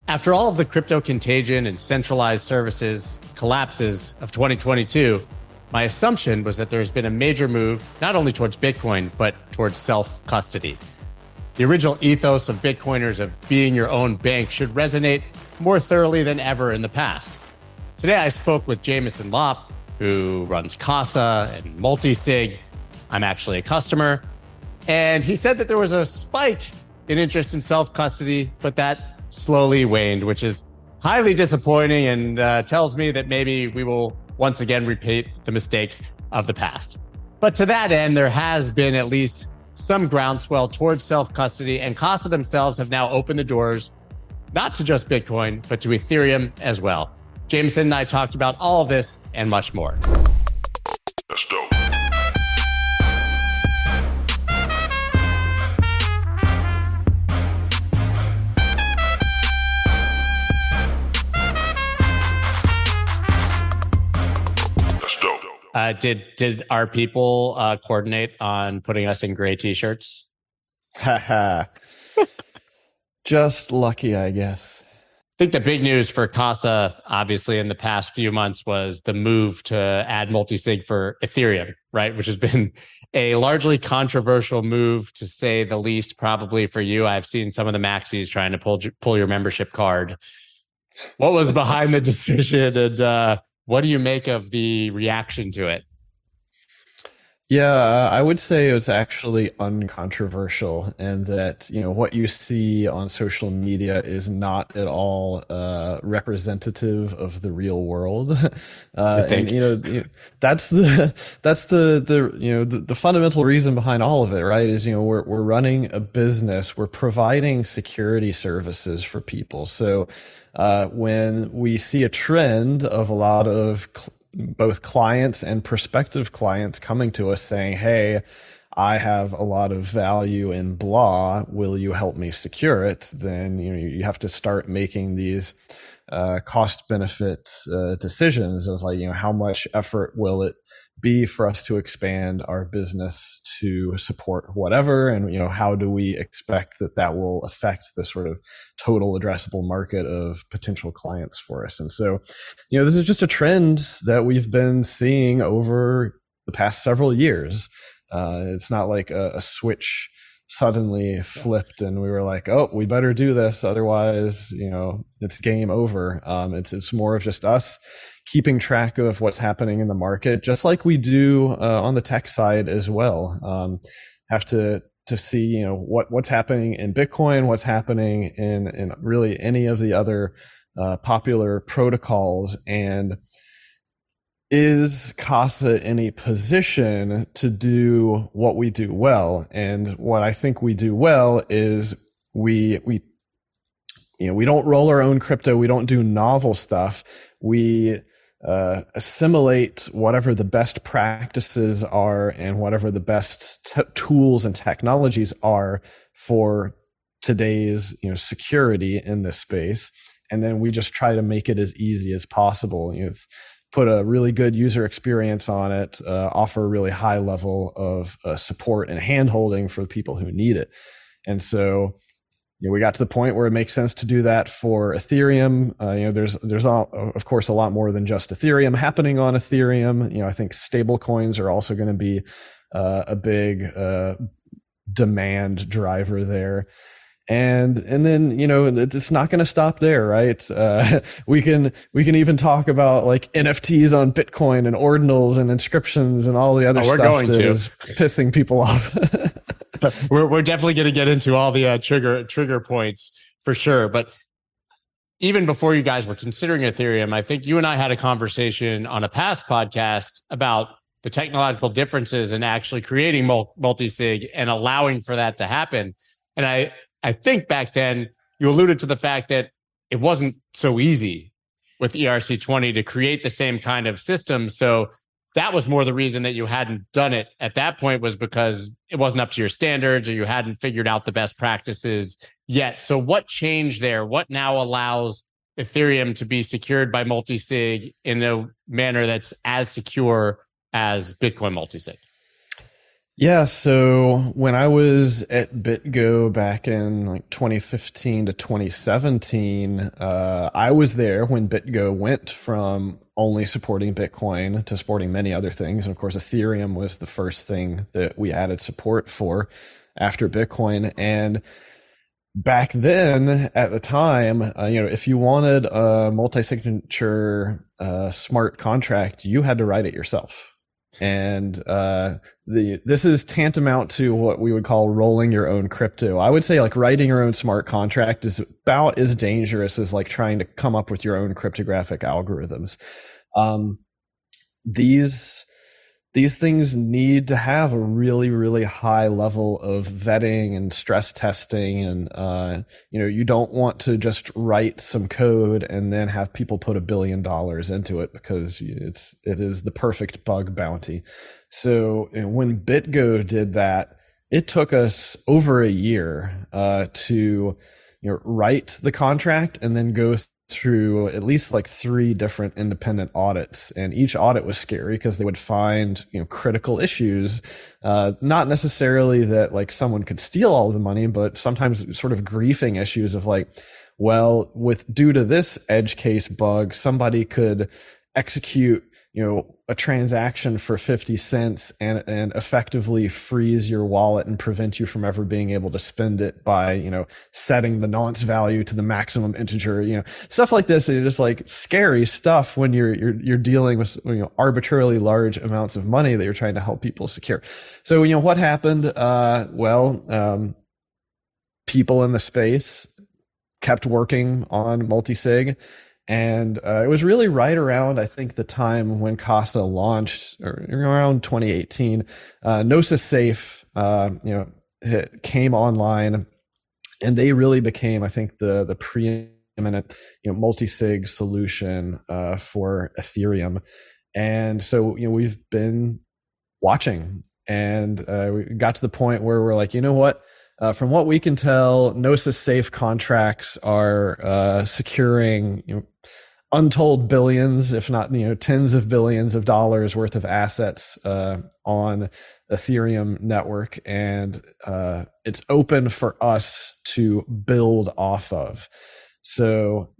After all of the crypto contagion and centralized services collapses of 2022, my assumption was that there's been a major move, not only towards Bitcoin, but towards self-custody. The original ethos of Bitcoiners of being your own bank should resonate more thoroughly than ever in the past. Today, I spoke with Jameson Lopp, who runs Casa and Multisig. I'm actually a customer. And he said that there was a spike in interest in self-custody, but that slowly waned, which is highly disappointing and tells me that maybe we will once again repeat the mistakes of the past. But to that end, there has been at least some groundswell towards self-custody, and Casa themselves have now opened the doors, not to just Bitcoin, but to Ethereum as well. Jameson and I talked about all of this and much more. That's dope. Did our people coordinate on putting us in gray t-shirts? Haha. Just lucky, I guess. I think the big news for Casa, obviously, in the past few months was the move to add multisig for Ethereum, right? Which has been a largely controversial move, to say the least, probably for you. I've seen some of the maxis trying to pull your membership card. What was behind the decision, and what do you make of the reaction to it? Yeah, I would say it was actually uncontroversial, and that, what you see on social media is not at all representative of the real world. And that's the fundamental reason behind all of it, right? Is we're running a business, we're providing security services for people. So when we see a trend of a lot of both clients and prospective clients coming to us saying, hey, I have a lot of value in blah, will you help me secure it? Then you have to start making these cost benefit decisions of how much effort will it be for us to expand our business to support whatever, and how do we expect that will affect the sort of total addressable market of potential clients for us. And so this is just a trend that we've been seeing over the past several years. It's not like a switch suddenly flipped and we were like, oh, we better do this, otherwise it's game over. It's more of just us keeping track of what's happening in the market, just like we do on the tech side as well. Have to see what's happening in Bitcoin, what's happening in really any of the other popular protocols, and is Casa in a position to do what we do well? And what I think we do well is we don't roll our own crypto. We don't do novel stuff. We assimilate whatever the best practices are and whatever the best tools and technologies are for today's security in this space, and then we just try to make it as easy as possible. Put a really good user experience on it, offer a really high level of support and handholding for the people who need it. And so we got to the point where it makes sense to do that for Ethereum. There's of course a lot more than just Ethereum happening on Ethereum. I think stable coins are also going to be a big demand driver there. And then, it's not going to stop there, right? We can even talk about like NFTs on Bitcoin and ordinals and inscriptions and all the other stuff that is pissing people off. We're definitely going to get into all the trigger points for sure. But even before you guys were considering Ethereum, I think you and I had a conversation on a past podcast about the technological differences in actually creating multisig and allowing for that to happen. And I think back then you alluded to the fact that it wasn't so easy with ERC20 to create the same kind of system. So that was more the reason that you hadn't done it at that point, was because it wasn't up to your standards or you hadn't figured out the best practices yet. So what changed there? What now allows Ethereum to be secured by multisig in a manner that's as secure as Bitcoin multisig? Yeah, so when I was at BitGo back in like 2015 to 2017, I was there when BitGo went from only supporting Bitcoin to supporting many other things. And of course, Ethereum was the first thing that we added support for after Bitcoin. And back then, at the time, if you wanted a multi-signature smart contract, you had to write it yourself. And this is tantamount to what we would call rolling your own crypto. I would say like writing your own smart contract is about as dangerous as like trying to come up with your own cryptographic algorithms. These things need to have a really, really high level of vetting and stress testing. And, you don't want to just write some code and then have people put $1 billion into it because it is the perfect bug bounty. So when BitGo did that, it took us over a year to write the contract and then go through at least like 3 different independent audits, and each audit was scary because they would find critical issues, not necessarily that like someone could steal all of the money, but sometimes sort of griefing issues of like, well, due to this edge case bug, somebody could execute a transaction for 50 cents and effectively freeze your wallet and prevent you from ever being able to spend it by, setting the nonce value to the maximum integer, stuff like this. It's just like scary stuff when you're dealing with, arbitrarily large amounts of money that you're trying to help people secure. So, what happened? People in the space kept working on multi-sig. And it was really right around, I think, the time when Casa launched, or around 2018. Gnosis Safe, came online, and they really became, I think, the preeminent, multi-sig solution for Ethereum. And so, we've been watching, and we got to the point where we're like, you know what? From what we can tell, Gnosis Safe contracts are securing untold billions, if not tens of billions of dollars worth of assets on Ethereum network, and it's open for us to build off of. So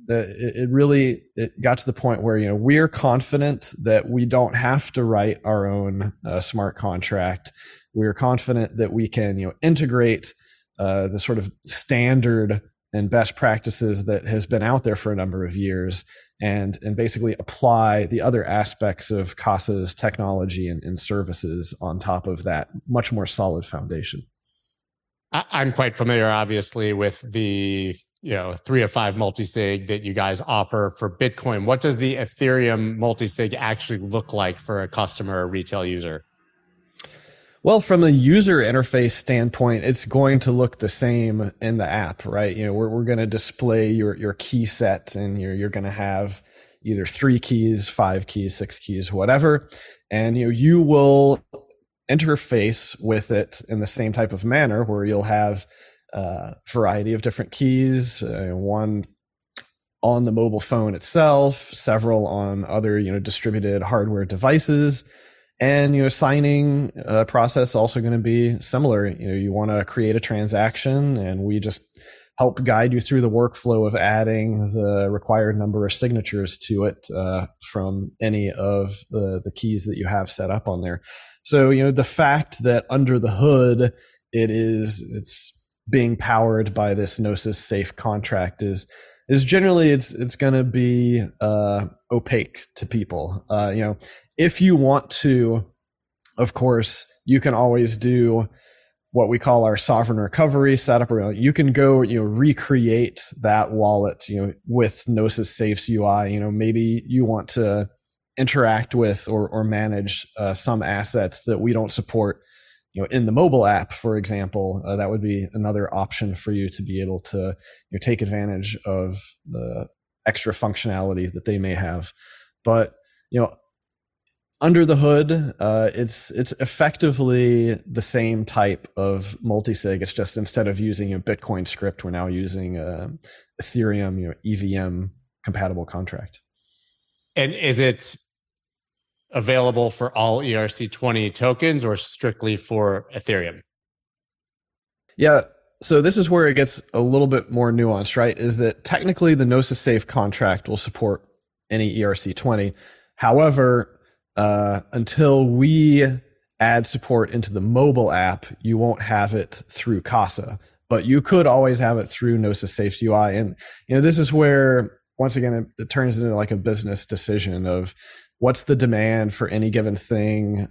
it got to the point where we're confident that we don't have to write our own smart contract. We're confident that we can integrate the sort of standard and best practices that has been out there for a number of years, and basically apply the other aspects of Casa's technology and services on top of that much more solid foundation. I'm quite familiar, obviously, with the 3 of 5 multi-sig that you guys offer for Bitcoin. What does the Ethereum multi-sig actually look like for a customer or retail user? Well, from a user interface standpoint, it's going to look the same in the app, right? We're going to display your key set, and you're going to have either 3 keys, 5 keys, 6 keys, whatever. And you will interface with it in the same type of manner, where you'll have a variety of different keys, one on the mobile phone itself, several on other distributed hardware devices. And signing process also going to be similar. You want to create a transaction, and we just help guide you through the workflow of adding the required number of signatures to it from any of the keys that you have set up on there. So the fact that under the hood it's being powered by this Gnosis Safe contract is generally it's going to be opaque to people. If you want to, of course, you can always do what we call our sovereign recovery setup. You can go, recreate that wallet, with Gnosis Safe's UI. Maybe you want to interact with or manage some assets that we don't support, in the mobile app, for example. That would be another option for you to be able to take advantage of the extra functionality that they may have. But under the hood, it's effectively the same type of multi-sig. It's just instead of using a Bitcoin script, we're now using Ethereum EVM compatible contract. And is it available for all ERC20 tokens or strictly for Ethereum? Yeah. So this is where it gets a little bit more nuanced, right? Is that technically the Gnosis Safe contract will support any ERC20. However, until we add support into the mobile app, you won't have it through Casa, but you could always have it through Gnosis Safe's UI. And, this is where, once again, it turns into like a business decision of what's the demand for any given thing.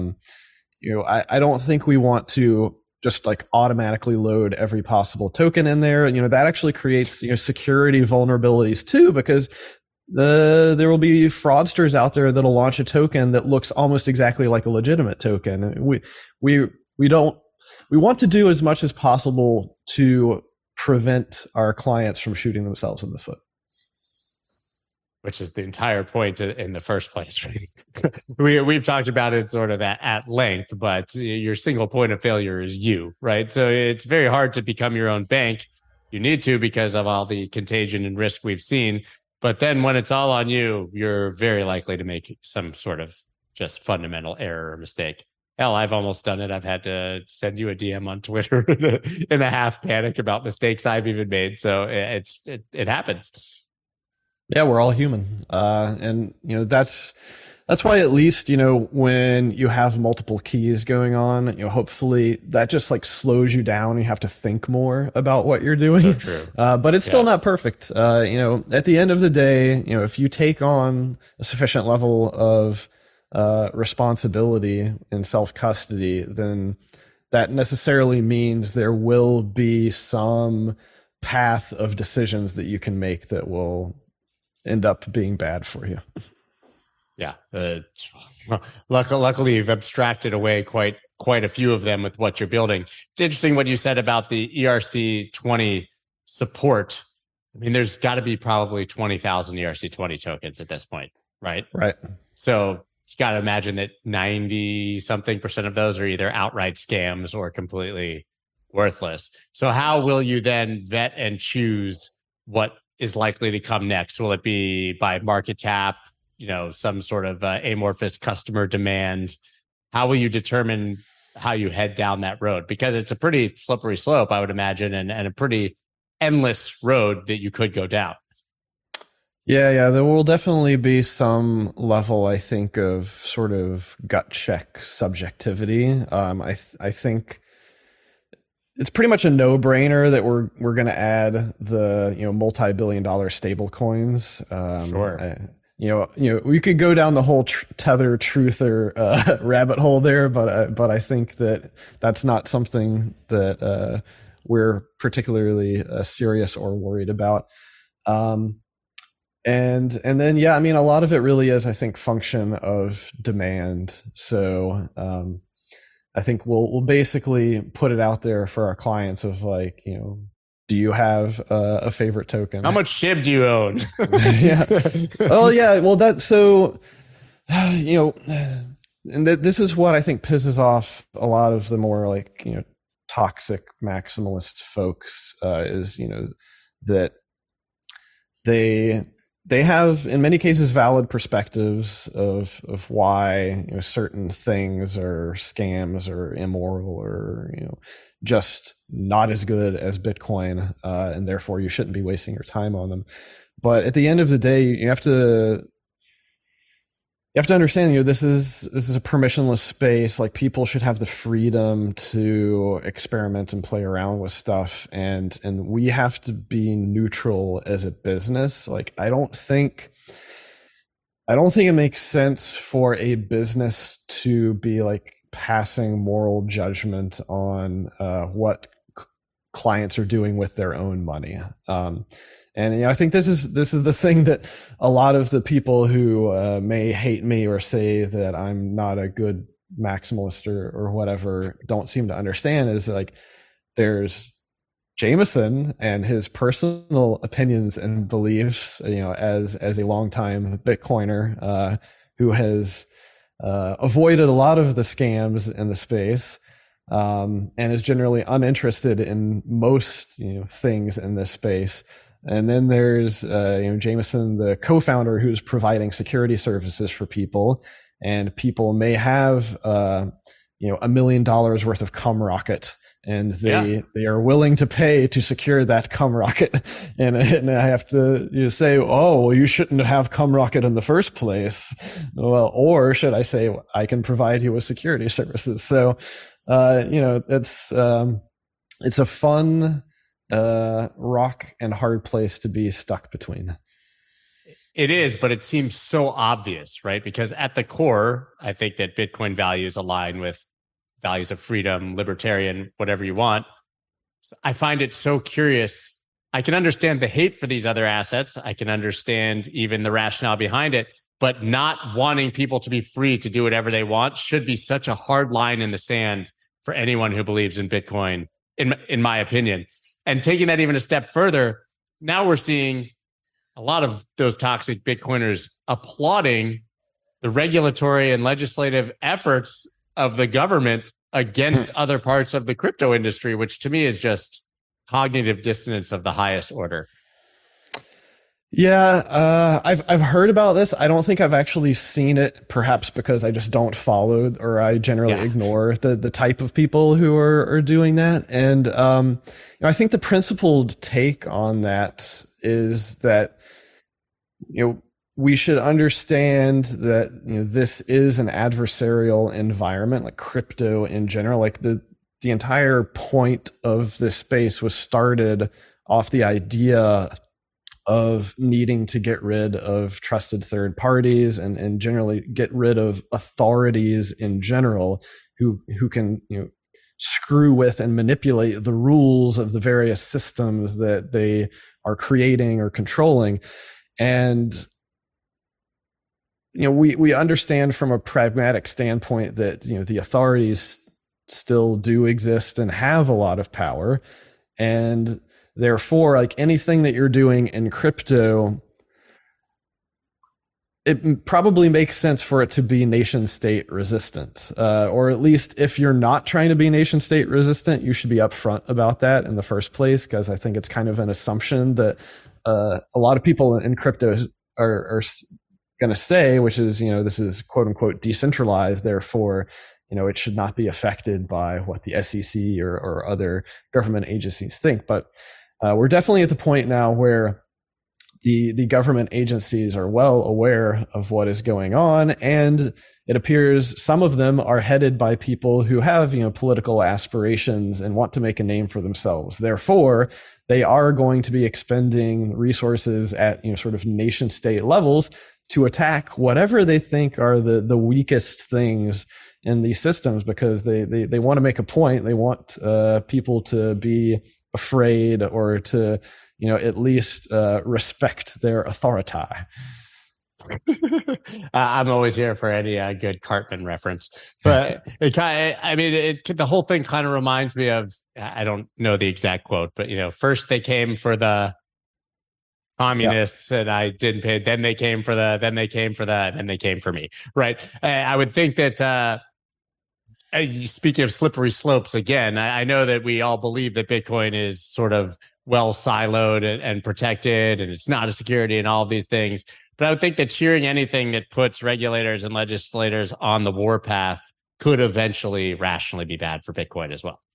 I don't think we want to just like automatically load every possible token in there. That actually creates, security vulnerabilities too, because there will be fraudsters out there that'll launch a token that looks almost exactly like a legitimate token. We want to do as much as possible to prevent our clients from shooting themselves in the foot. Which is the entire point in the first place, right? We've talked about it sort of at length, but your single point of failure is you, right? So it's very hard to become your own bank. You need to because of all the contagion and risk we've seen. But then when it's all on you, you're very likely to make some sort of just fundamental error or mistake. Hell, I've almost done it. I've had to send you a DM on Twitter in a half panic about mistakes I've even made. So it happens. Yeah, we're all human. And that's why at least, when you have multiple keys going on, hopefully that just like slows you down. You have to think more about what you're doing. So true. But it's still not perfect. At the end of the day, if you take on a sufficient level of responsibility and self-custody, then that necessarily means there will be some path of decisions that you can make that will end up being bad for you. Yeah. Well, luckily, you've abstracted away quite a few of them with what you're building. It's interesting what you said about the ERC20 support. I mean, there's got to be probably 20,000 ERC20 tokens at this point, right? Right. So you got to imagine that 90-something% of those are either outright scams or completely worthless. So how will you then vet and choose what is likely to come next? Will it be by market cap, some sort of amorphous customer demand? How will you determine how you head down that road? Because it's a pretty slippery slope, I would imagine, and a pretty endless road that you could go down. Yeah, there will definitely be some level, I think, of sort of gut check subjectivity. I think it's pretty much a no-brainer that we're going to add the multi-billion-dollar stable coins. Sure. We could go down the whole Tether truther rabbit hole there, but I think that that's not something that we're particularly serious or worried about. And then a lot of it really is, I think, function of demand. So I think we'll basically put it out there for our clients of like, do you have a favorite token? How much SHIB do you own? Yeah. Oh yeah. Well, and this is what I think pisses off a lot of the more like, toxic maximalist folks, is, that they have in many cases valid perspectives of why certain things are scams or immoral or just not as good as Bitcoin, and therefore you shouldn't be wasting your time on them. But at the end of the day, you have to understand, this is a permissionless space. Like, people should have the freedom to experiment and play around with stuff, and we have to be neutral as a business. Like, I don't think it makes sense for a business to be like passing moral judgment on what clients are doing with their own money. And I think this is the thing that a lot of the people who may hate me or say that I'm not a good maximalist or whatever don't seem to understand is like, there's Jameson and his personal opinions and beliefs, as a longtime Bitcoiner who has avoided a lot of the scams in the space, and is generally uninterested in most things in this space. And then there's Jameson, the co-founder, who's providing security services for people, and people may have $1 million worth of cum rocket, and they are willing to pay to secure that cum rocket. And I have to say, oh, well, you shouldn't have cum rocket in the first place. Well, or should I say, I can provide you with security services. So, it's a fun rock and hard place to be stuck between. It is, but it seems so obvious, right? Because at the core, I think that Bitcoin values align with values of freedom, libertarian, whatever you want. I find it so curious. I can understand the hate for these other assets. I can understand even the rationale behind it, but not wanting people to be free to do whatever they want should be such a hard line in the sand for anyone who believes in Bitcoin, in my opinion. And taking that even a step further, now we're seeing a lot of those toxic Bitcoiners applauding the regulatory and legislative efforts of the government against other parts of the crypto industry, which to me is just cognitive dissonance of the highest order. Yeah, I've heard about this. I don't think I've actually seen it, perhaps because I just don't follow, or I generally ignore the type of people who are doing that. And I think the principled take on that is that we should understand that this is an adversarial environment, like crypto in general. Like the entire point of this space was started off the idea of needing to get rid of trusted third parties and generally get rid of authorities in general who can screw with and manipulate the rules of the various systems that they are creating or controlling. And we understand from a pragmatic standpoint that the authorities still do exist and have a lot of power, and therefore, like anything that you're doing in crypto, it probably makes sense for it to be nation state resistant, or at least if you're not trying to be nation state resistant, you should be upfront about that in the first place, because I think it's kind of an assumption that a lot of people in crypto are going to say, which is, this is quote unquote decentralized, therefore, it should not be affected by what the SEC or other government agencies think. But we're definitely at the point now where the government agencies are well aware of what is going on, and it appears some of them are headed by people who have political aspirations and want to make a name for themselves. Therefore, they are going to be expending resources at sort of nation state levels to attack whatever they think are the weakest things in these systems, because they want to make a point. They want people to be afraid, or to at least respect their authority. I'm always here for any good Cartman reference, but the whole thing kind of reminds me of, I don't know the exact quote, but first they came for the communists and I didn't pay. Then they came for then they came for me. Right. I would think that, speaking of slippery slopes again, I know that we all believe that Bitcoin is sort of well siloed and protected, and it's not a security and all of these things. But I would think that cheering anything that puts regulators and legislators on the warpath could eventually rationally be bad for Bitcoin as well.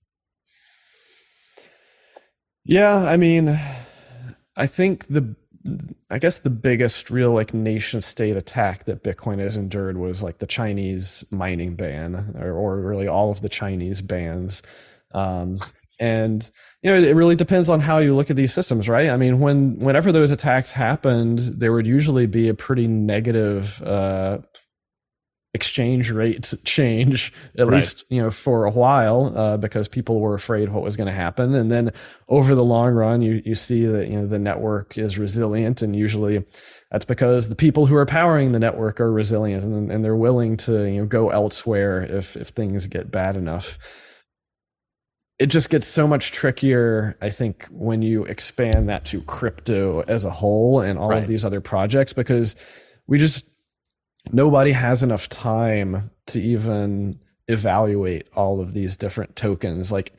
Yeah, I think I guess the biggest real nation state attack that Bitcoin has endured was the Chinese mining ban, or really all of the Chinese bans. And it really depends on how you look at these systems, right? Whenever those attacks happened, there would usually be a pretty negative exchange rate change, at least for a while, because people were afraid what was going to happen. And then over the long run, you see that the network is resilient, and usually that's because the people who are powering the network are resilient, and they're willing to go elsewhere if things get bad enough. It just gets so much trickier, I think, when you expand that to crypto as a whole and all of these other projects, because nobody has enough time to even evaluate all of these different tokens.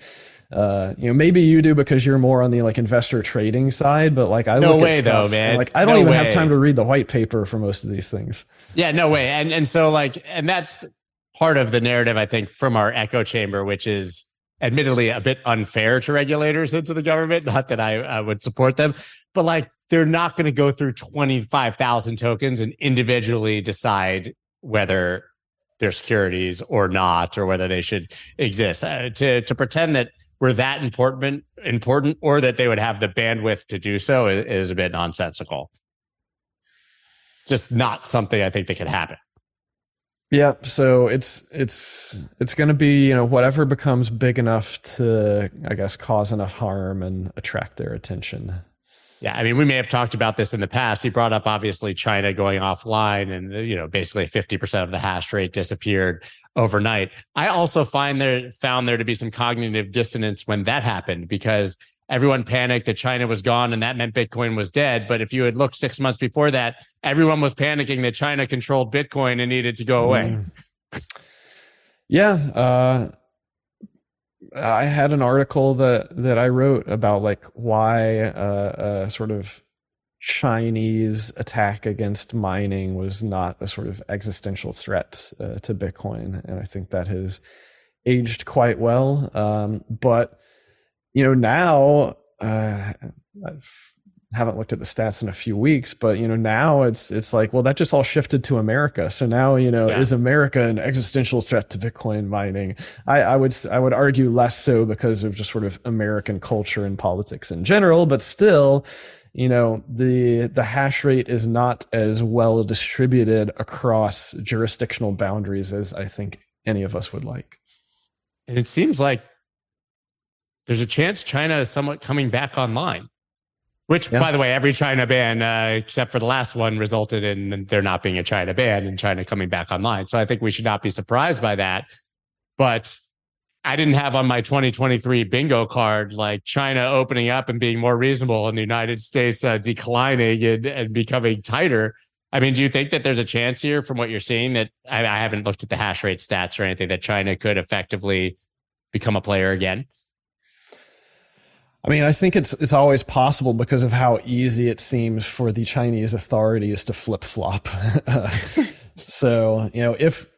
Maybe you do because you're more on the like investor trading side, but like I No look way at stuff though, man. and, like I don't No even way. have time to read the white paper for most of these things. Yeah, no way. And so like, and that's part of the narrative, I think, from our echo chamber, which is admittedly a bit unfair to regulators and to the government. Not that I would support them, but like they're not going to go through 25,000 tokens and individually decide whether they're securities or not, or whether they should exist. To pretend that we're that important, or that they would have the bandwidth to do so is a bit nonsensical. Just not something I think that could happen. Yeah, so it's going to be, whatever becomes big enough to, I guess, cause enough harm and attract their attention. Yeah, I mean, we may have talked about this in the past. He brought up obviously China going offline, and basically 50% of the hash rate disappeared overnight. I also found there to be some cognitive dissonance when that happened, because everyone panicked that China was gone and that meant Bitcoin was dead. But if you had looked 6 months before that, everyone was panicking that China controlled Bitcoin and needed to go away. Yeah. I had an article that I wrote about like why a sort of Chinese attack against mining was not a sort of existential threat to Bitcoin. And I think that has aged quite well. But now I haven't looked at the stats in a few weeks, but now it's like, well, that just all shifted to America. So now is America an existential threat to Bitcoin mining? I would argue less so because of just sort of American culture and politics in general, but still, the hash rate is not as well distributed across jurisdictional boundaries as I think any of us would like. And it seems like there's a chance China is somewhat coming back online, which, by the way, every China ban, except for the last one, resulted in there not being a China ban and China coming back online. So I think we should not be surprised by that. But I didn't have on my 2023 bingo card like China opening up and being more reasonable and the United States declining and becoming tighter. I mean, do you think that there's a chance here from what you're seeing that I haven't looked at the hash rate stats or anything that China could effectively become a player again? I mean, I think it's always possible because of how easy it seems for the Chinese authorities to flip-flop. So, if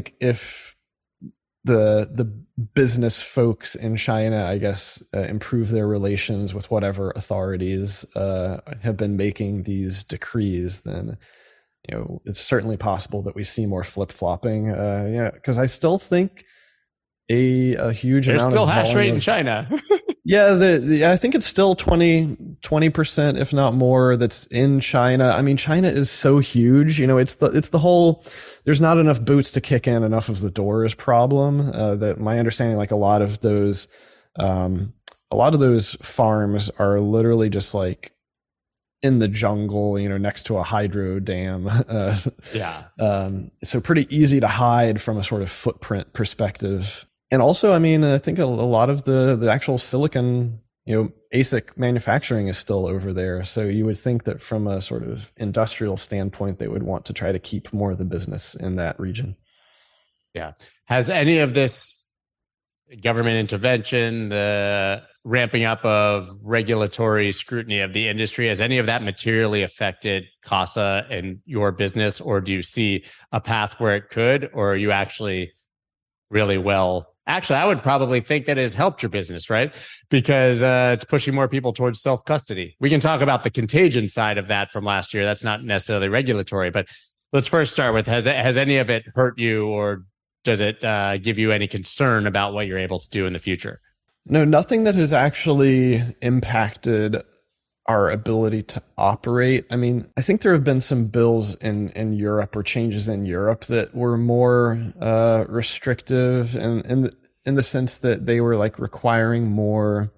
the business folks in China, I guess, improve their relations with whatever authorities have been making these decrees, then it's certainly possible that we see more flip-flopping. Because I still think a huge There's amount still of hash rate in China. Yeah, I think it's still 20%, if not more, that's in China. I mean, China is so huge. It's the whole, there's not enough boots to kick in enough of the doors problem. That my understanding, like a lot of those farms are literally just like in the jungle, next to a hydro dam. So pretty easy to hide from a sort of footprint perspective. And also, I mean, I think a lot of the actual silicon, ASIC manufacturing is still over there. So you would think that from a sort of industrial standpoint, they would want to try to keep more of the business in that region. Yeah. Has any of this government intervention, the ramping up of regulatory scrutiny of the industry, has any of that materially affected Casa and your business? Or do you see a path where it could, or are you actually really well? Actually, I would probably think that it has helped your business, right? Because it's pushing more people towards self-custody. We can talk about the contagion side of that from last year. That's not necessarily regulatory, but let's first start with, has any of it hurt you, or does it give you any concern about what you're able to do in the future? No, nothing that has actually impacted our ability to operate. I mean, I think there have been some bills in Europe, or changes in Europe, that were more restrictive, and in the sense that they were like requiring more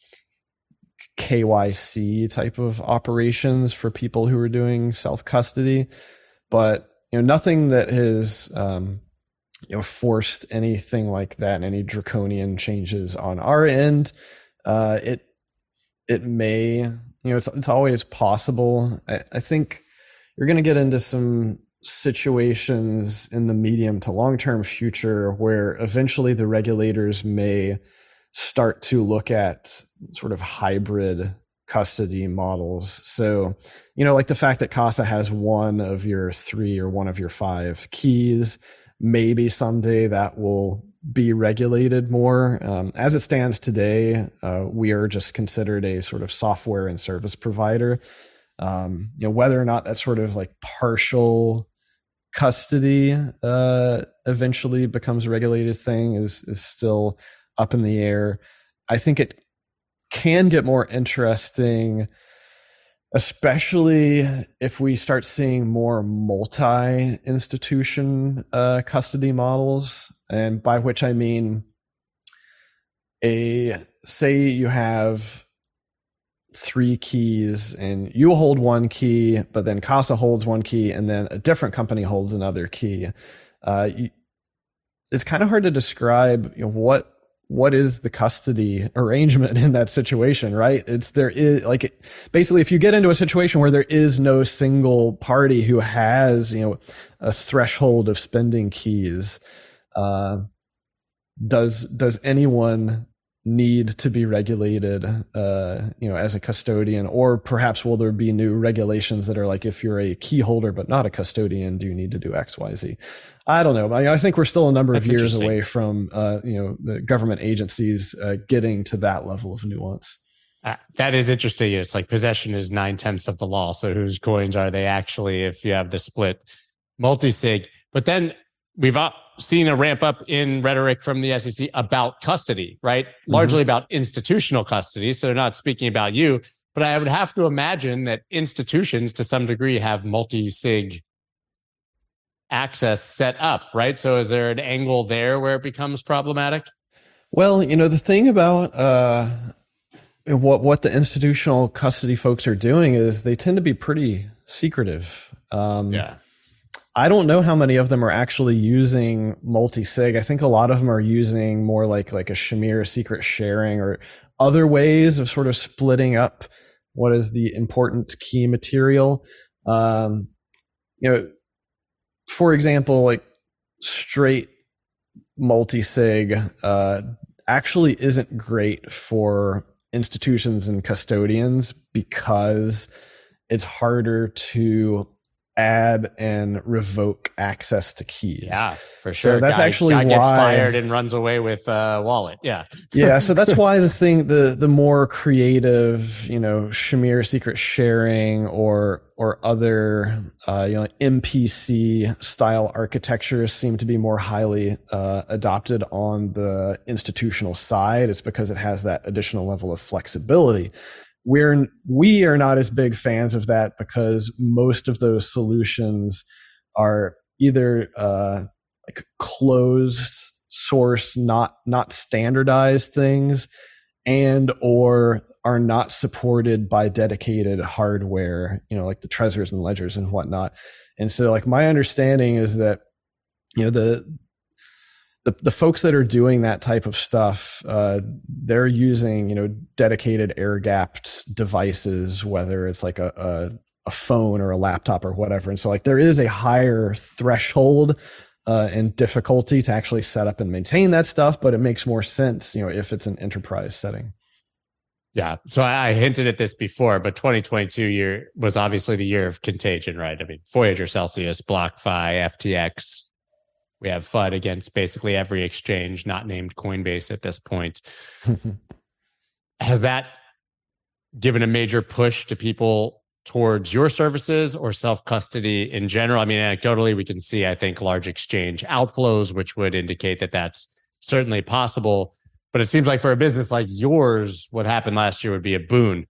KYC type of operations for people who are doing self-custody. But nothing that has forced anything like that, any draconian changes on our end. It may, it's always possible. I think you're going to get into some situations in the medium to long-term future where eventually the regulators may start to look at sort of hybrid custody models. So, like the fact that Casa has one of your 3 or one of your 5 keys, maybe someday that will be regulated more. As it stands today, we are just considered a sort of software and service provider. Whether or not that sort of like partial custody eventually becomes a regulated thing is still up in the air. I think it can get more interesting, especially if we start seeing more multi-institution custody models, and by which I mean say you have 3 keys and you hold one key, but then Casa holds one key and then a different company holds another key. It's kind of hard to describe what is the custody arrangement in that situation, right? Basically, if you get into a situation where there is no single party who has, a threshold of spending keys, does anyone need to be regulated, as a custodian? Or perhaps will there be new regulations that are like, if you're a key holder but not a custodian, do you need to do X, Y, Z? I don't know. I think we're still a number of years away from, the government agencies getting to that level of nuance. That is interesting. It's like possession is 9/10 of the law. So whose coins are they actually if you have the split multi-sig? But then we've seen a ramp up in rhetoric from the SEC about custody, right? Largely about institutional custody. So they're not speaking about you, but I would have to imagine that institutions to some degree have multi-sig access set up, right? So is there an angle there where it becomes problematic? Well, the thing about what the institutional custody folks are doing is they tend to be pretty secretive. I don't know how many of them are actually using multi-sig. I think a lot of them are using more like a Shamir secret sharing or other ways of sort of splitting up what is the important key material. For example, like straight multi-sig actually isn't great for institutions and custodians because it's harder to add and revoke access to keys. Yeah, for sure. So that's actually guy why gets fired and runs away with a wallet. Yeah. Yeah. So that's why the more creative, Shamir secret sharing or other, MPC style architectures seem to be more highly adopted on the institutional side. It's because it has that additional level of flexibility. We are not as big fans of that because most of those solutions are either like closed source, not standardized things, and or are not supported by dedicated hardware, like the Trezors and Ledgers and whatnot. And so like my understanding is that, the folks that are doing that type of stuff, they're using, dedicated air-gapped devices, whether it's like a phone or a laptop or whatever. And so like there is a higher threshold and difficulty to actually set up and maintain that stuff, but it makes more sense, if it's an enterprise setting. Yeah. So I hinted at this before, but 2022 was obviously the year of contagion, right? I mean, Voyager, Celsius, BlockFi, FTX. We have FUD against basically every exchange not named Coinbase at this point. Has that given a major push to people towards your services or self-custody in general? I mean, anecdotally, we can see, I think, large exchange outflows, which would indicate that that's certainly possible. But it seems like for a business like yours, what happened last year would be a boon.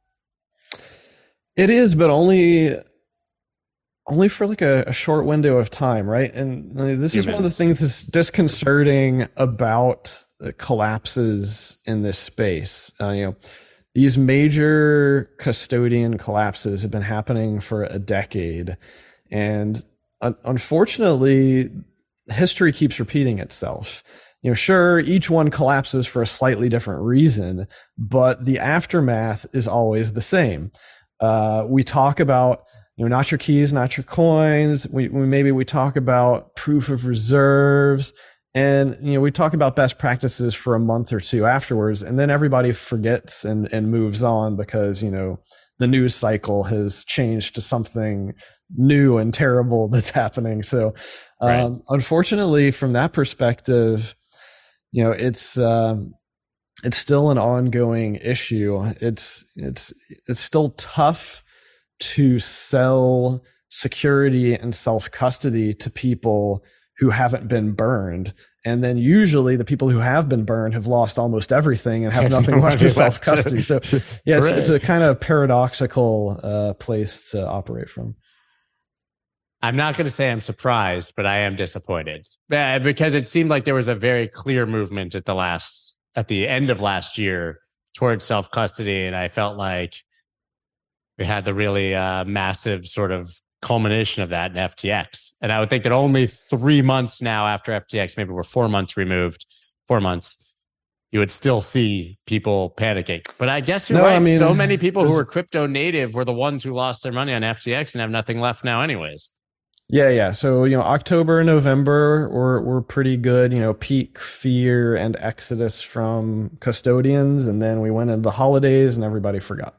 It is, but only for like a short window of time, right? And this is one of the things that's disconcerting about the collapses in this space. These major custodian collapses have been happening for a decade. And unfortunately, history keeps repeating itself. Sure, each one collapses for a slightly different reason, but the aftermath is always the same. We talk about not your keys, not your coins. We talk about proof of reserves, And, we talk about best practices for a month or two afterwards, and then everybody forgets and moves on because, the news cycle has changed to something new and terrible that's happening. So, unfortunately, from that perspective, it's still an ongoing issue. It's still tough to sell security and self-custody to people who haven't been burned. And then usually the people who have been burned have lost almost everything and have nothing left to self-custody. So yeah, it's a kind of paradoxical place to operate from. I'm not going to say I'm surprised, but I am disappointed because it seemed like there was a very clear movement at the end of last year towards self-custody. And I felt like we had the really massive sort of culmination of that in FTX. And I would think that only 3 months now after FTX, maybe we're 4 months removed, 4 months, you would still see people panicking. But I guess you're right. I mean, so many people who were crypto native were the ones who lost their money on FTX and have nothing left now anyways. Yeah. So, October and November were pretty good, peak fear and exodus from custodians. And then we went into the holidays and everybody forgot.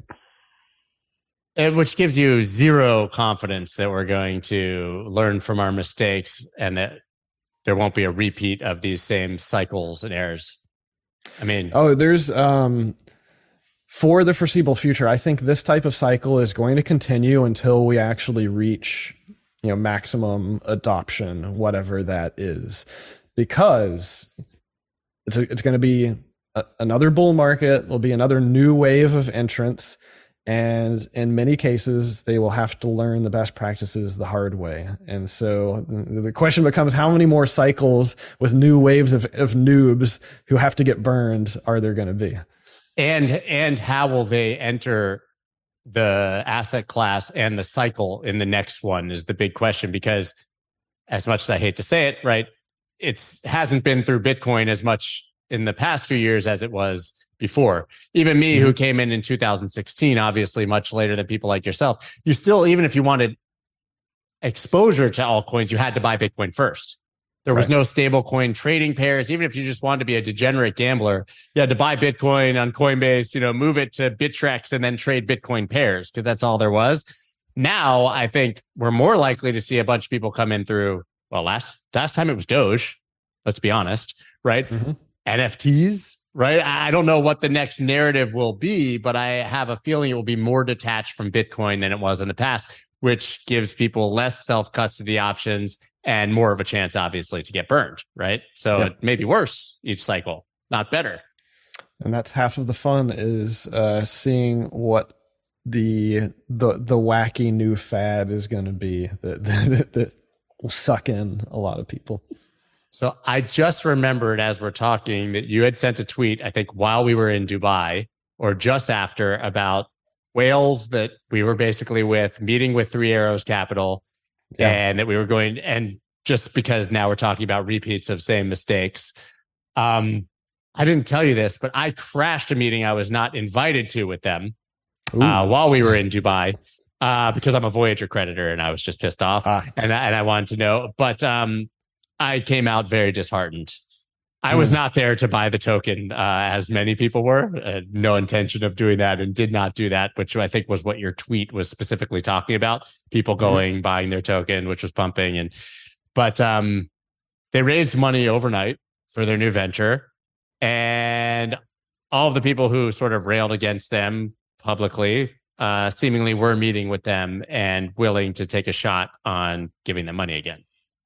Which gives you zero confidence that we're going to learn from our mistakes and that there won't be a repeat of these same cycles and errors. I mean, there's for the foreseeable future, I think this type of cycle is going to continue until we actually reach, maximum adoption, whatever that is, because it's going to be another bull market. Will be another new wave of entrants. And in many cases, they will have to learn the best practices the hard way. And so the question becomes, how many more cycles with new waves of noobs who have to get burned are there going to be? And how will they enter the asset class and the cycle in the next one is the big question, because as much as I hate to say it, right, hasn't been through Bitcoin as much in the past few years as it was before. Even me, who came in 2016, obviously much later than people like yourself, you still, even if you wanted exposure to altcoins, you had to buy Bitcoin first. There was no stable coin trading pairs. Even if you just wanted to be a degenerate gambler, you had to buy Bitcoin on Coinbase, move it to Bittrex and then trade Bitcoin pairs because that's all there was. Now, I think we're more likely to see a bunch of people come in through, well, last time it was Doge, let's be honest, right? NFTs, right? I don't know what the next narrative will be, but I have a feeling it will be more detached from Bitcoin than it was in the past, which gives people less self-custody options and more of a chance, obviously, to get burned, right? So it may be worse each cycle, not better. And that's half of the fun is seeing what the wacky new fad is going to be that will suck in a lot of people. So I just remembered as we're talking that you had sent a tweet, I think while we were in Dubai or just after, about whales that we were basically meeting with Three Arrows Capital, and that we were going, and just because now we're talking about repeats of same mistakes. I didn't tell you this, but I crashed a meeting I was not invited to with them while we were in Dubai because I'm a Voyager creditor and I was just pissed off and I wanted to know, but I came out very disheartened. I was not there to buy the token, as many people were. No intention of doing that, and did not do that, which I think was what your tweet was specifically talking about. People going, buying their token, which was pumping. But they raised money overnight for their new venture. And all of the people who sort of railed against them publicly seemingly were meeting with them and willing to take a shot on giving them money again.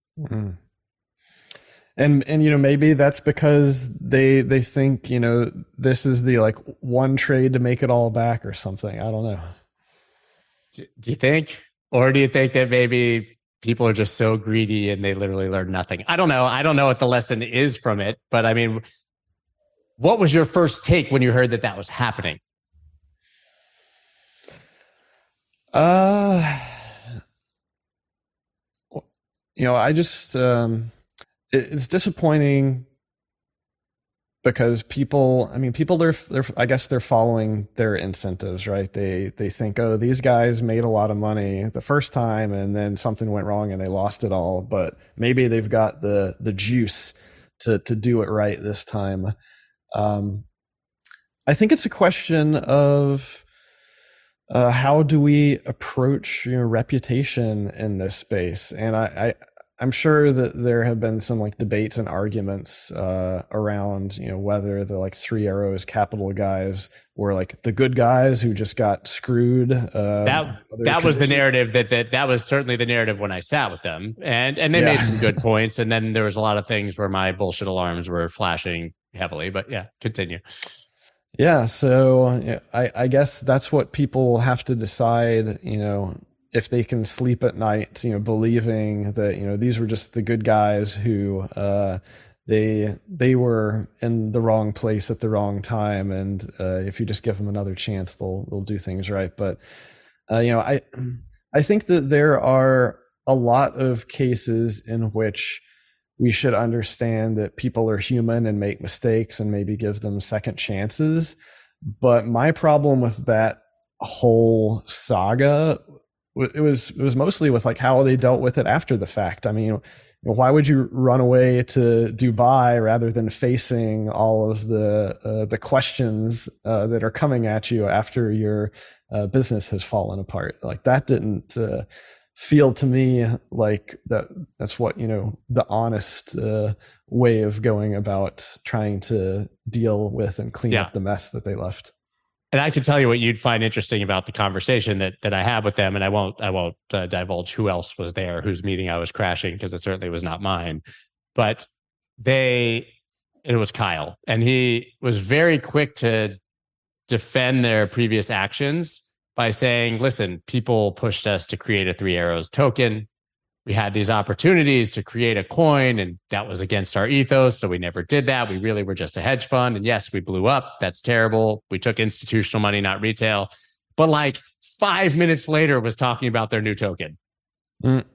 And maybe that's because they think, this is the one trade to make it all back or something. I don't know. Do you think? Or do you think that maybe people are just so greedy and they literally learn nothing? I don't know. I don't know what the lesson is from it, but I mean, what was your first take when you heard that was happening? I just, it's disappointing because people, I mean, people, they're, I guess they're following their incentives, right? They think, oh, these guys made a lot of money the first time and then something went wrong and they lost it all, but maybe they've got the juice to do it right this time. I think it's a question of how do we approach, reputation in this space, and I'm sure that there have been some like debates and arguments around, whether the like Three Arrows Capital guys were like the good guys who just got screwed. That was the narrative that was certainly the narrative when I sat with them, and they made some good points. And then there was a lot of things where my bullshit alarms were flashing heavily. But yeah, continue. Yeah, so I guess that's what people will have to decide, if they can sleep at night, believing that, these were just the good guys who they were in the wrong place at the wrong time, and if you just give them another chance, they'll do things right. But I think that there are a lot of cases in which we should understand that people are human and make mistakes and maybe give them second chances. But my problem with that whole saga, it was mostly with like how they dealt with it after the fact. I mean, why would you run away to Dubai rather than facing all of the questions that are coming at you after your business has fallen apart? Like that didn't feel to me like that's what, the honest way of going about trying to deal with and clean up the mess that they left. And I can tell you what you'd find interesting about the conversation that I had with them, and I won't divulge who else was there, whose meeting I was crashing, because it certainly was not mine. But it was Kyle, and he was very quick to defend their previous actions by saying, listen, people pushed us to create a Three Arrows token. We had these opportunities to create a coin, and that was against our ethos. So we never did that. We really were just a hedge fund. And yes, we blew up. That's terrible. We took institutional money, not retail. But like 5 minutes later was talking about their new token. Right.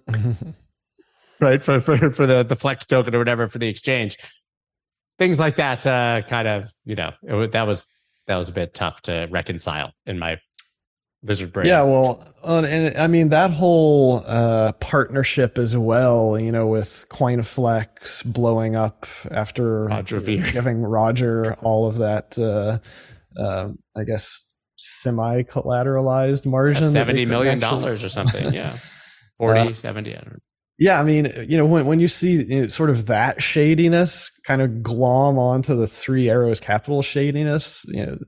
For the Flex token or whatever for the exchange. Things like that kind of, that was a bit tough to reconcile in my lizard brain. Yeah, well, and I mean that whole partnership as well, with CoinFlex blowing up after giving Roger all of that, I guess semi-collateralized margin, $70 million or something. Yeah, 40, 70. I don't know. Yeah, I mean, when you see sort of that shadiness kind of glom onto the Three Arrows Capital shadiness,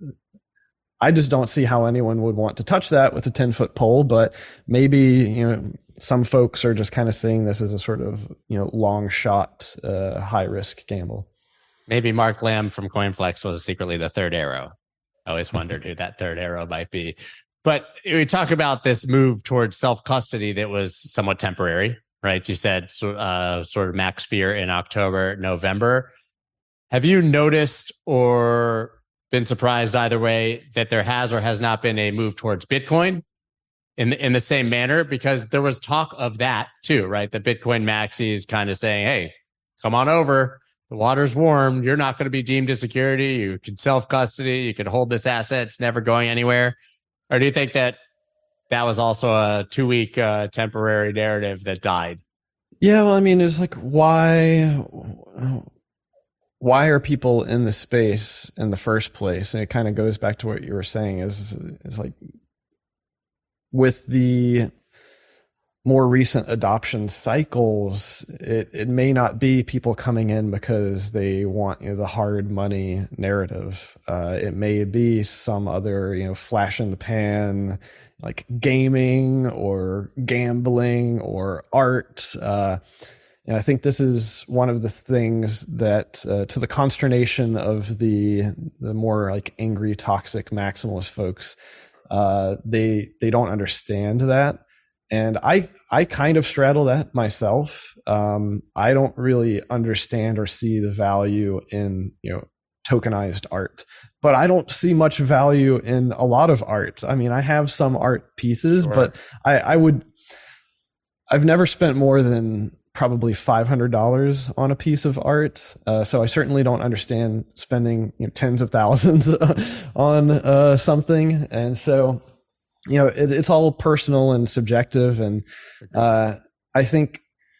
I just don't see how anyone would want to touch that with a 10-foot pole, but maybe, some folks are just kind of seeing this as a sort of, long shot, high risk gamble. Maybe Mark Lamb from CoinFlex was secretly the third arrow. I always wondered who that third arrow might be. But we talk about this move towards self-custody that was somewhat temporary, right? You said sort of max fear in October, November. Have you noticed or been surprised either way that there has or has not been a move towards Bitcoin in the same manner? Because there was talk of that too, right? The Bitcoin maxis kind of saying, hey, come on over. The water's warm. You're not going to be deemed a security. You can self-custody. You can hold this asset. It's never going anywhere. Or do you think that was also a 2-week temporary narrative that died? Yeah, well, I mean, it's like, why are people in the space in the first place? And it kind of goes back to what you were saying is like with the more recent adoption cycles, it may not be people coming in because they want the hard money narrative. It may be some other flash in the pan, like gaming or gambling or art. And I think this is one of the things that, to the consternation of the more like angry, toxic maximalist folks, they don't understand that. And I kind of straddle that myself. I don't really understand or see the value in, tokenized art, but I don't see much value in a lot of art. I mean, I have some art pieces, but I've never spent more than probably $500 on a piece of art. So I certainly don't understand spending tens of thousands on something. And so, it's all personal and subjective. And I think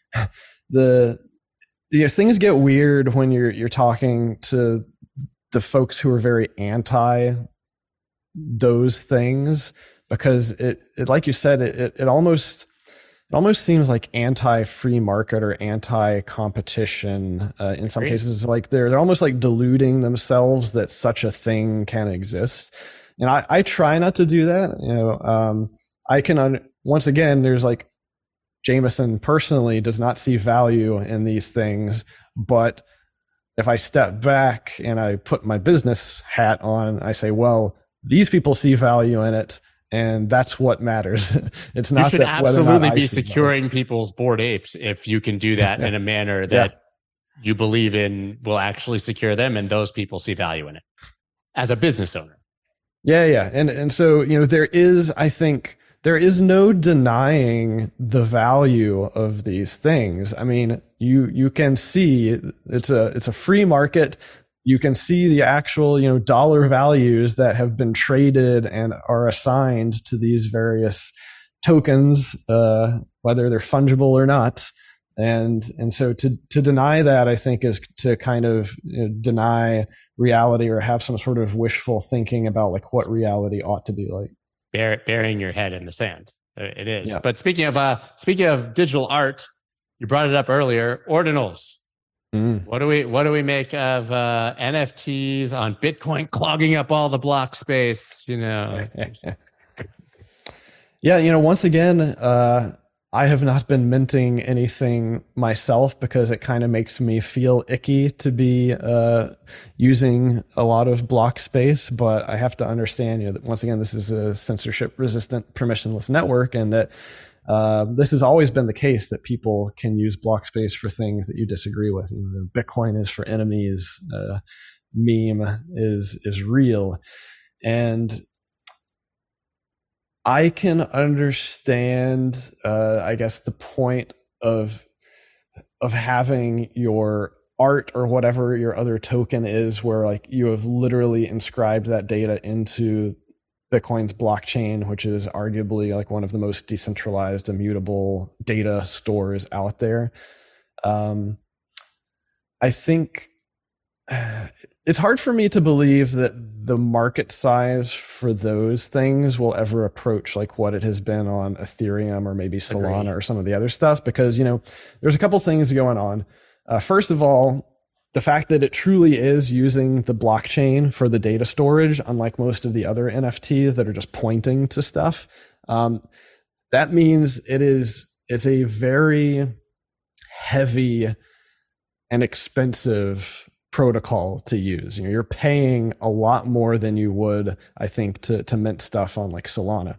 things get weird when you're talking to the folks who are very anti those things, because it like you said, it almost seems like anti-free market or anti-competition in some cases. Like they're almost like deluding themselves that such a thing can exist. And I try not to do that. I can once again, there's like Jameson personally does not see value in these things, but if I step back and I put my business hat on, I say, well, these people see value in it, and that's what matters. It's not. You should absolutely be securing people's Bored Apes if you can do that in a manner that you believe in will actually secure them, and those people see value in it as a business owner. Yeah. And so, there is no denying the value of these things. I mean, you can see it's a free market. You can see the actual, dollar values that have been traded and are assigned to these various tokens, whether they're fungible or not. And so to deny that, I think, is to kind of deny reality or have some sort of wishful thinking about like what reality ought to be like. Burying your head in the sand. It is. Yeah. But speaking of digital art, you brought it up earlier, ordinals. What do we make of NFTs on Bitcoin clogging up all the block space? Yeah, once again, I have not been minting anything myself because it kind of makes me feel icky to be using a lot of block space. But I have to understand, that once again, this is a censorship-resistant, permissionless network, and that this has always been the case that people can use block space for things that you disagree with. Bitcoin is for enemies. Meme is real, and I can understand, I guess, the point of having your art or whatever your other token is, where like you have literally inscribed that data into Bitcoin's blockchain, which is arguably like one of the most decentralized, immutable data stores out there. I think it's hard for me to believe that the market size for those things will ever approach like what it has been on Ethereum or maybe Solana or some of the other stuff, because, there's a couple things going on. First of all, the fact that it truly is using the blockchain for the data storage, unlike most of the other NFTs that are just pointing to stuff. That means it's a very heavy and expensive protocol to use. You're paying a lot more than you would, I think, to mint stuff on like Solana.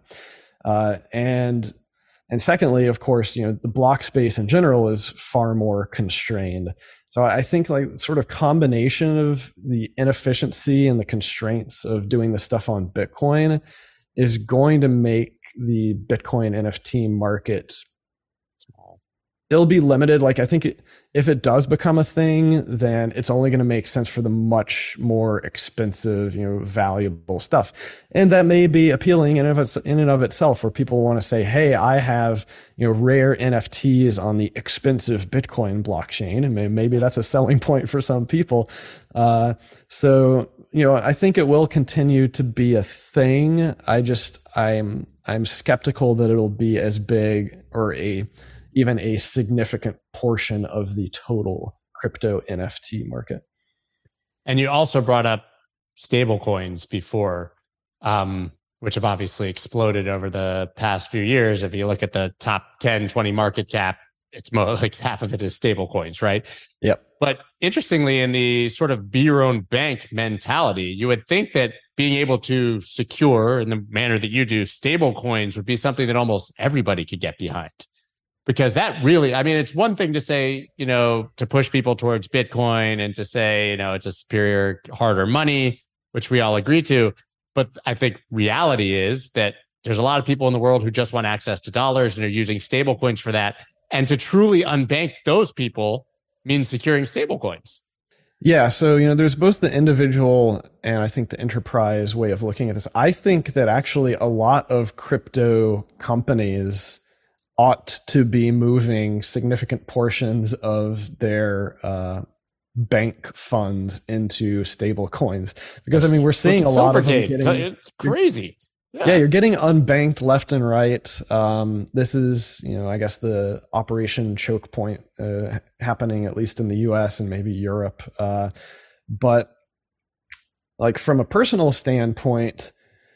And secondly, of course, the block space in general is far more constrained. So I think like sort of combination of the inefficiency and the constraints of doing the stuff on Bitcoin is going to make the Bitcoin NFT market small. It'll be limited. Like I think if it does become a thing, then it's only going to make sense for the much more expensive, valuable stuff. And that may be appealing in and of itself, where people want to say, hey, I have, rare NFTs on the expensive Bitcoin blockchain. And maybe that's a selling point for some people. So, I think it will continue to be a thing. I'm skeptical that it'll be as big or even a significant portion of the total crypto NFT market. And you also brought up stable coins before, which have obviously exploded over the past few years. If you look at the top 10, 20 market cap, it's more like half of it is stable coins, right? Yep. But interestingly, in the sort of be your own bank mentality, you would think that being able to secure in the manner that you do stable coins would be something that almost everybody could get behind. Because that really, it's one thing to say, to push people towards Bitcoin and to say, it's a superior, harder money, which we all agree to. But I think reality is that there's a lot of people in the world who just want access to dollars and are using stable coins for that. And to truly unbank those people means securing stablecoins. Yeah, so there's both the individual and I think the enterprise way of looking at this. I think that actually a lot of crypto companies ought to be moving significant portions of their bank funds into stable coins, because we're seeing a lot of them getting, it's crazy. Yeah, you're getting unbanked left and right. This is, I guess the Operation Choke Point happening at least in the US and maybe Europe. But like from a personal standpoint,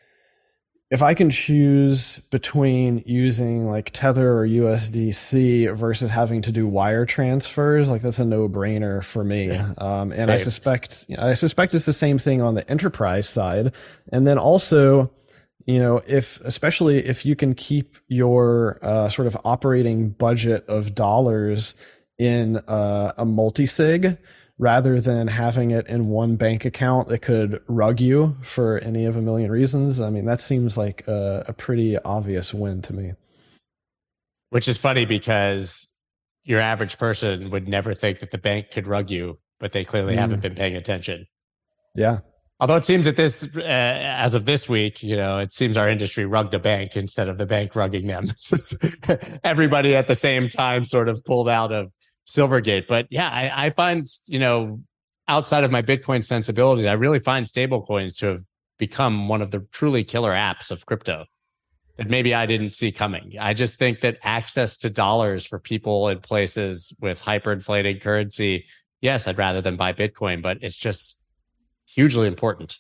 if I can choose between using like Tether or USDC versus having to do wire transfers, like that's a no-brainer for me. Yeah, and I suspect it's the same thing on the enterprise side. And then also, especially if you can keep your sort of operating budget of dollars in a multi-sig rather than having it in one bank account that could rug you for any of a million reasons. That seems like a pretty obvious win to me. Which is funny because your average person would never think that the bank could rug you, but they clearly haven't been paying attention. Yeah. Although it seems that this, as of this week, it seems our industry rugged a bank instead of the bank rugging them. Everybody at the same time sort of pulled out of Silvergate. But yeah, I find, outside of my Bitcoin sensibilities, I really find stablecoins to have become one of the truly killer apps of crypto that maybe I didn't see coming. I just think that access to dollars for people in places with hyperinflating currency, yes, I'd rather than buy Bitcoin, but it's just hugely important.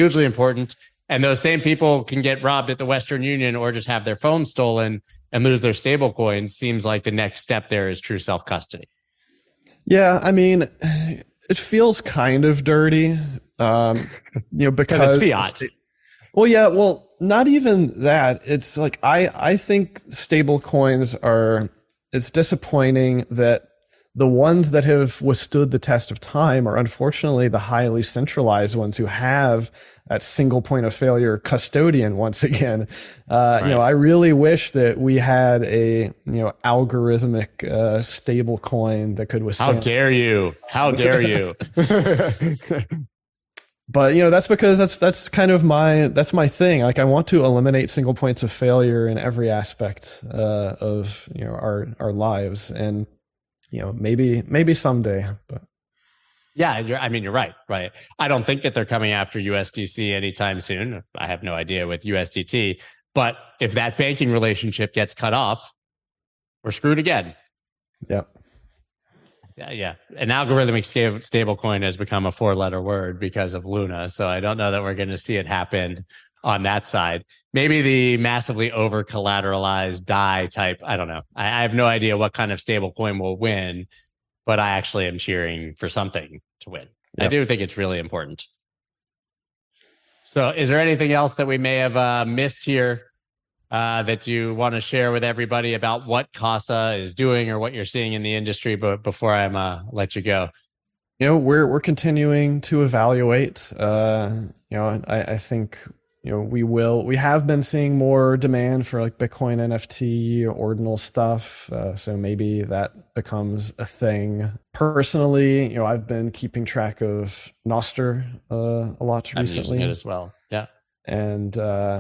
And those same people can get robbed at the Western Union or just have their phone stolen and lose their stable coins. Seems like the next step there is true self-custody. Yeah, it feels kind of dirty, because it's fiat. Well, not even that. It's like, I think stable coins it's disappointing that the ones that have withstood the test of time are unfortunately the highly centralized ones who have that single point of failure custodian once again. Right. I really wish that we had a, algorithmic stable coin that could withstand. How dare you? But, that's because that's kind of that's my thing. Like, I want to eliminate single points of failure in every aspect of, our lives. And, maybe someday, but. Yeah, you're right. I don't think that they're coming after USDC anytime soon. I have no idea with USDT, but if that banking relationship gets cut off, we're screwed again. Yeah. Yeah. An algorithmic stablecoin has become a 4-letter word because of Luna, so I don't know that we're going to see it happen on that side. Maybe the massively over collateralized DAI type. I don't know. I have no idea what kind of stablecoin will win, but I actually am cheering for something to win. Yep. I do think it's really important. So is there anything else that we may have missed here that you want to share with everybody about what Casa is doing or what you're seeing in the industry? But before I let you go. We're continuing to evaluate. I think we have been seeing more demand for like Bitcoin NFT ordinal stuff. So maybe that becomes a thing. Personally, I've been keeping track of Nostr a lot recently. I'm using it as well. Yeah. And,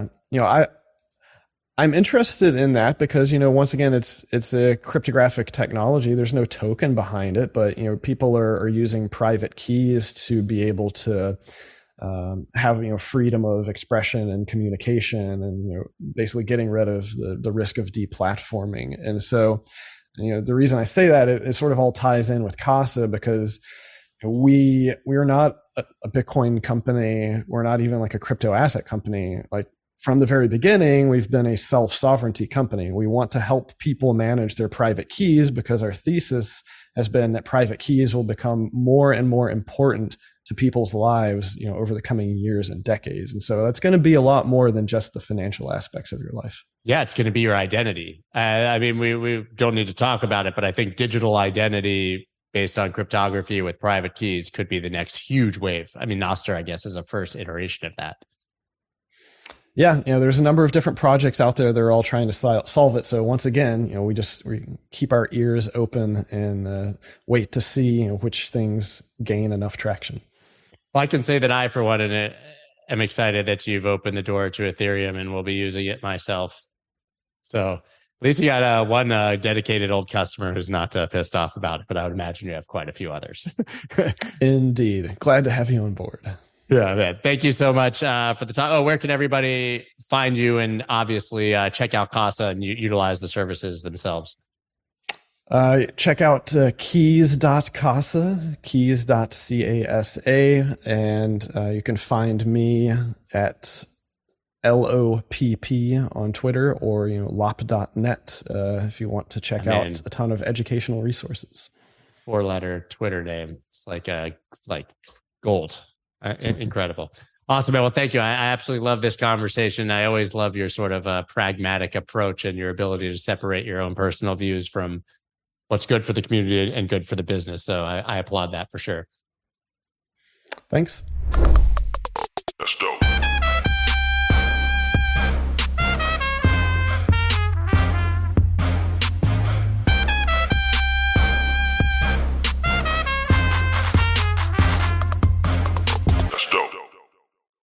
I'm interested in that because, once again, it's a cryptographic technology. There's no token behind it, but, people are using private keys to be able to have freedom of expression and communication, and basically getting rid of the risk of deplatforming. And so, the reason I say that it sort of all ties in with Casa, because we are not a Bitcoin company. We're not even like a crypto asset company. Like, from the very beginning, we've been a self-sovereignty company. We want to help people manage their private keys because our thesis has been that private keys will become more and more important to people's lives, over the coming years and decades. And so that's going to be a lot more than just the financial aspects of your life. Yeah, it's going to be your identity. We don't need to talk about it, but I think digital identity based on cryptography with private keys could be the next huge wave. Nostr, I guess, is a first iteration of that. Yeah, there's a number of different projects out there. They're all trying to solve it. So once again, we keep our ears open and wait to see which things gain enough traction. Well, I can say that I, for one, am excited that you've opened the door to Ethereum and will be using it myself. So at least you got one dedicated old customer who's not pissed off about it, but I would imagine you have quite a few others. Indeed. Glad to have you on board. Yeah, man. Thank you so much for the time. Oh, where can everybody find you and obviously check out Casa and utilize the services themselves? Check out keys.casa, keys.casa, and you can find me at LOPP on Twitter or lop.net if you want to check out a ton of educational resources. 4-letter Twitter name. It's like gold. Incredible. Awesome, man. Well, thank you. I absolutely love this conversation. I always love your sort of pragmatic approach and your ability to separate your own personal views from what's good for the community and good for the business. So I applaud that for sure. Thanks. That's dope.